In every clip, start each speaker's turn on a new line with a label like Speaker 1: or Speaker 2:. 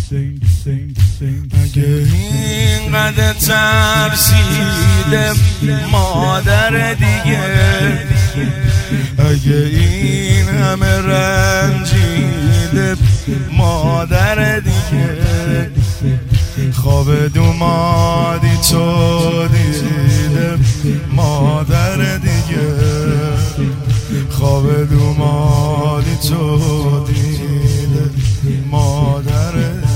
Speaker 1: اگه اینقدر ترسیده مادر دیگه، اگه این همه رنجیده مادر دیگه، خواب دومادی تو دیده مادر دیگه، خواب دومادی تو دیده مادر دیگه.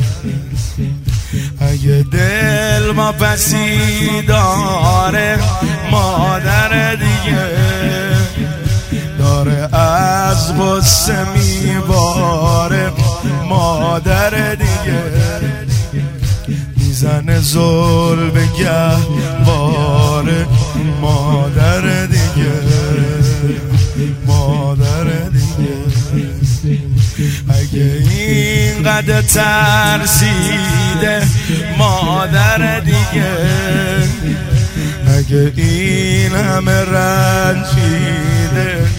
Speaker 1: اگه دل ما پسی داره مادر دیگه، داره از غصه میباره مادر دیگه، میزنه زل به گهواره مادر دیگه، مادر دیگه. اگه اینقدر ترسیده مادر دیگه، اگه این همه رنجیده،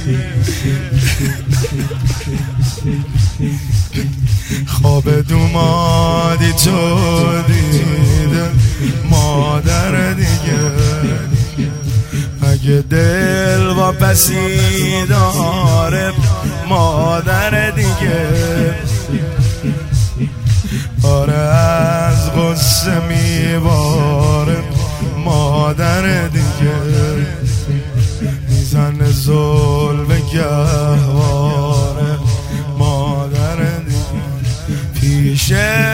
Speaker 1: خواب دومادی تو دیده مادر دیگه، اگه دل واپسی داره مادر دیگه، آره از غصه میباره مادر دیگه، میزنه زل به گهواره مادر دیگه. پیش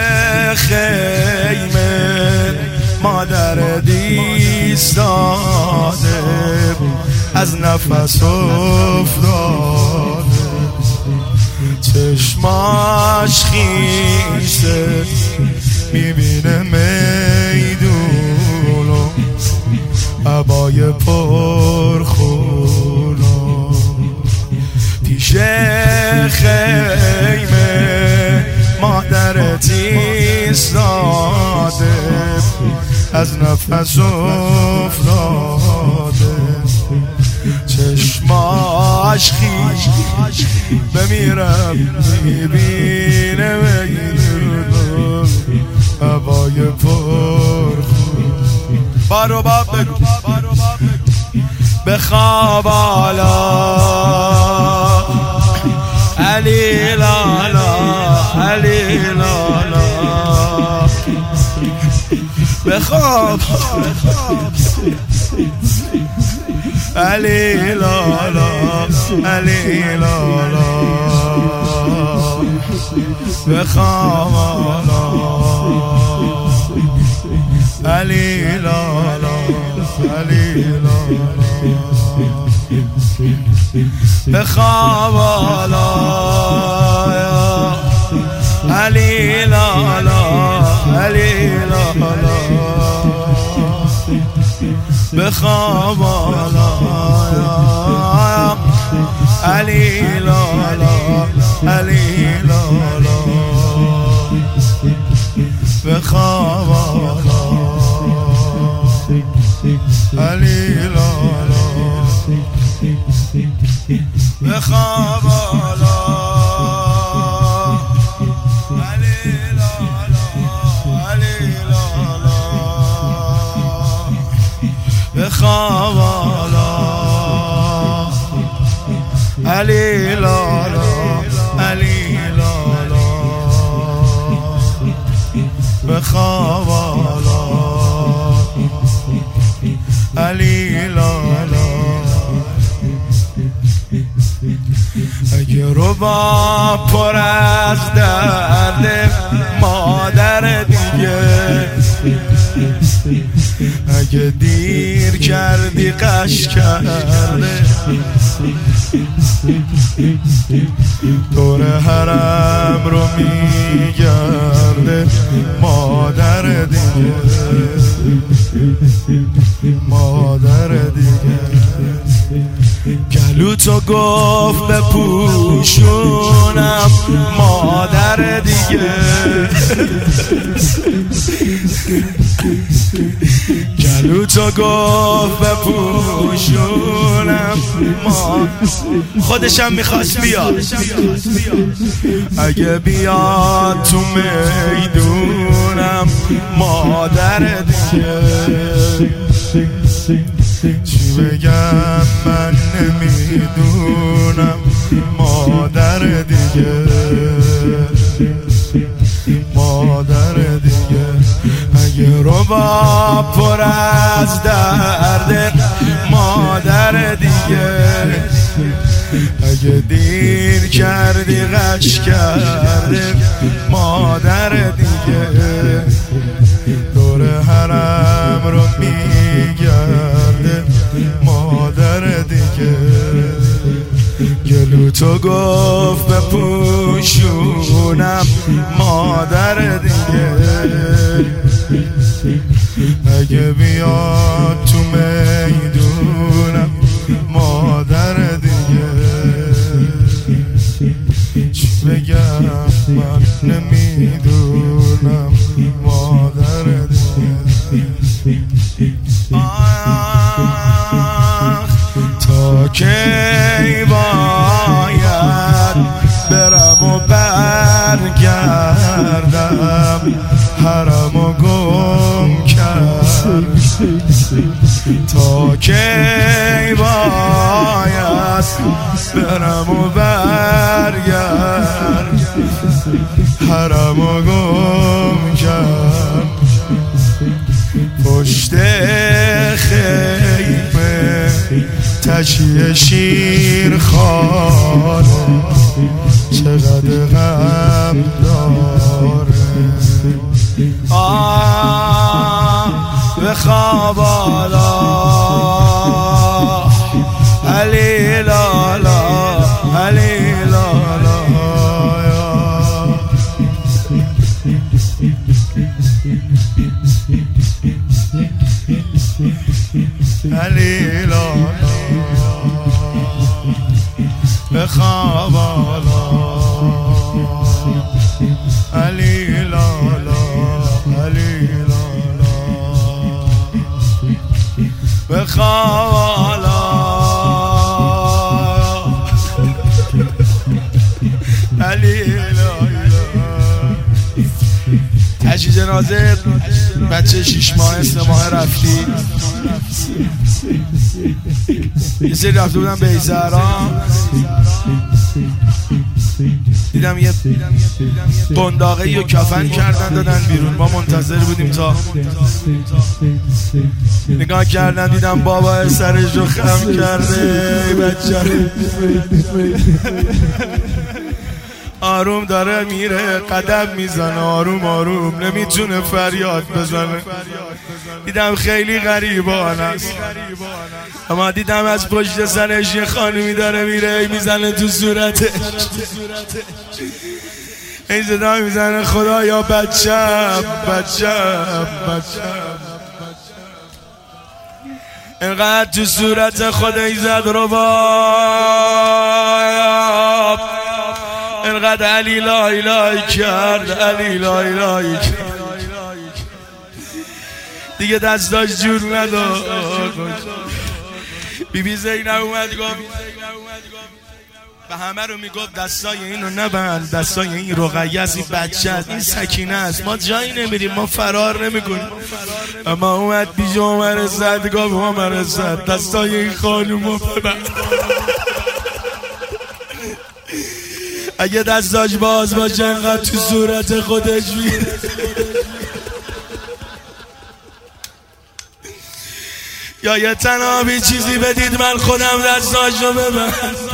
Speaker 1: خیمه مادر دیستاده، از نفس افتاده، چشماش خیسه میبینه میدونو، عبای پرخونو. پیش خیمه مادرت ایستاده، از نفس افتاده، چشماش خیش بمیرم میبینه میدونم، هوای پرخون. بارو باب بگو بخواب آلا علی لالا، علی لالا بخواب علی لالا، علی لالا بخواب آلا علی لالا، علی لالا بخواب آلا علی لالا، علی لالا بخواب آلا علی لالا، علی لالا بخواب آلا علی لالا، بخواب آلا علی لالا، علی لالا بخواب آلا علی لالا، علی لالا بخواب آلا علی لالا. اگه ربا پر از درد مادر دیگه، اگه دیر کردی قش کرده، دور حرم رو میگرده مادر دیگه، مادر دیگه. گلو تو گفت بپوشونم مادر دیگه، گلو تو گفت بپوشونم ما خودشم میخواست بیاد اگه بیاد تو میدونم مادر دیگه چی بگم من نمیدونم مادر دیگه مادر دیگه اگه رباب پر از درد مادر دیگه اگه دیر کردی غش کرده مادر دیگه دور حرم رو میگرده مادر دیگه گلو تو گفت بپوشونم مادر دیگه اگه بیاد تو میدونم مادر دیگه چی بگم من نمیدونم مادر دیگه تا کی باید برم و برگردم حرم و گم کرد تا کی باید برم و برگردم حرم و گم کرد پشت خیمه تشیه شیر خانه چقدر غم داره به خواب آلا علی لالا علی لالا علی لالا به خواب آلا علی لالا علی لالا به خواب آلا علی لالا تجهیز جنازه بچه 6 ماه 3 ماه رفتی یه سری رفته بودم به ایزهران دیدم یه بنداقه یا کفن کردن دادن بیرون ما منتظر بودیم تا نگاه کردن دیدم بابا سرش رو خم کرده بچه آروم داره میره قدم میزنه آروم آروم نمیتونه فریاد بزنه دیدم خیلی غریبانه است اما دیدم از پشت سرش یه خانومی داره میره میزنه تو صورتش این صدا میزنه خدایا بچم بچم بچم اینقدر تو صورت خودش زد رو باب اینقدر علی لای لای کرد علی لای لای کرد دیگه دستاش جور نداد بیبی زینب اومد گفت به همه رو میگفت دستای اینو نبند دستای این رقیه است این بچه است این سکینه است ما جایی نمیریم ما فرار نمیکنیم اما اومد بیجا عمر زد گفت عمر زد دستای این خانومو ببند اگه دستاش باز باشه انقدر تو صورت خودش میره یا یه تنابی چیزی بدید من خودم دستاشو ببند